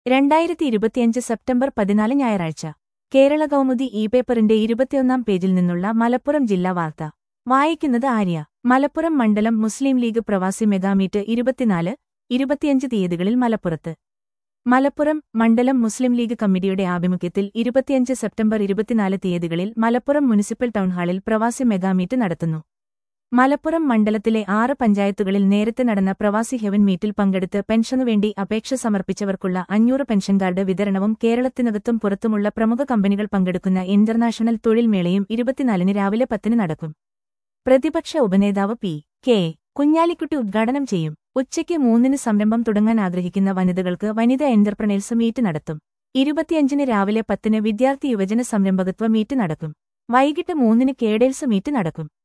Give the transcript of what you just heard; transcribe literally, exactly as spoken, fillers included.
രണ്ടായിരത്തി ഇരുപത്തിയഞ്ച് സെപ്റ്റംബർ പതിനാല് ഞായറാഴ്ച കേരള കൗമുദി ഇ പേപ്പറിന്റെ ഇരുപത്തിയൊന്നാം പേജിൽ നിന്നുള്ള മലപ്പുറം ജില്ലാ വാർത്ത വായിക്കുന്നത് ആര്യ. മലപ്പുറം മണ്ഡലം മുസ്ലിം ലീഗ് പ്രവാസി മെഗാമീറ്റ് ഇരുപത്തിനാല് ഇരുപത്തിയഞ്ച് തീയതികളിൽ മലപ്പുറത്ത്. മലപ്പുറം മണ്ഡലം മുസ്ലിം ലീഗ് കമ്മിറ്റിയുടെ ആഭിമുഖ്യത്തിൽ ഇരുപത്തിയഞ്ച് സെപ്റ്റംബർ ഇരുപത്തിനാല് തീയതികളിൽ മലപ്പുറം മുനിസിപ്പൽ ടൗൺഹാളിൽ പ്രവാസി മെഗാമീറ്റ് നടത്തുന്നു. മലപ്പുറം മണ്ഡലത്തിലെ ആറ് പഞ്ചായത്തുകളിൽ നേരത്തെ നടന്ന പ്രവാസി ഹെവൻ മീറ്റിൽ പങ്കെടുത്ത് പെൻഷനുവേണ്ടി അപേക്ഷ സമർപ്പിച്ചവർക്കുള്ള അഞ്ഞൂറ് പെൻഷൻ കാർഡ് വിതരണവും കേരളത്തിനകത്തും പുറത്തുമുള്ള പ്രമുഖ കമ്പനികൾ പങ്കെടുക്കുന്ന ഇന്റർനാഷണൽ തൊഴിൽ മേളയും ഇരുപത്തിനാലിന് രാവിലെ പത്തിന് നടക്കും. പ്രതിപക്ഷ ഉപനേതാവ് പി. കെ. കുഞ്ഞാലിക്കുട്ടി ഉദ്ഘാടനം ചെയ്യും. ഉച്ചയ്ക്ക് മൂന്നിന് സംരംഭം തുടങ്ങാൻ ആഗ്രഹിക്കുന്ന വനിതകൾക്ക് വനിതാ എന്റർപ്രണേഴ്സ് മീറ്റ് നടത്തും. ഇരുപത്തിയഞ്ചിന് രാവിലെ പത്തിന് വിദ്യാർത്ഥി യുവജന സംരംഭകത്വ മീറ്റ് നടക്കും. വൈകിട്ട് മൂന്നിന് കേഡേഴ്സ് മീറ്റ് നടക്കും.